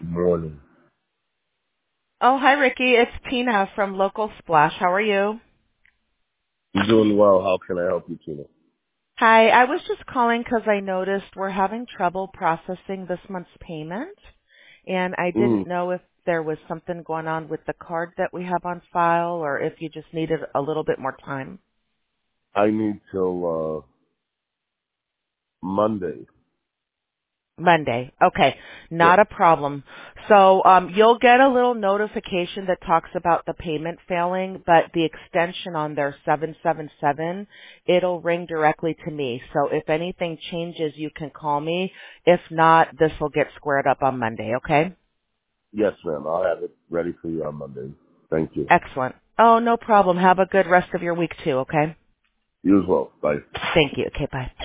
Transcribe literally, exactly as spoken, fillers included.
morning. Oh, hi, Ricky. It's Tina from Local Splash. How are you? You doing well? How can I help you, Tina? Hi. I was just calling because I noticed we're having trouble processing this month's payment, and I Mm, didn't know if there was something going on with the card that we have on file or if you just needed a little bit more time. I need till uh Monday. Monday. Okay. Yeah. Not a problem. So um, you'll get a little notification that talks about the payment failing, but the extension on there, seven seven seven, it'll ring directly to me. So if anything changes, you can call me. If not, this will get squared up on Monday, okay? Yes, ma'am. I'll have it ready for you on Monday. Thank you. Excellent. Oh, no problem. Have a good rest of your week too, okay? You as well. Bye. Thank you. Okay, bye.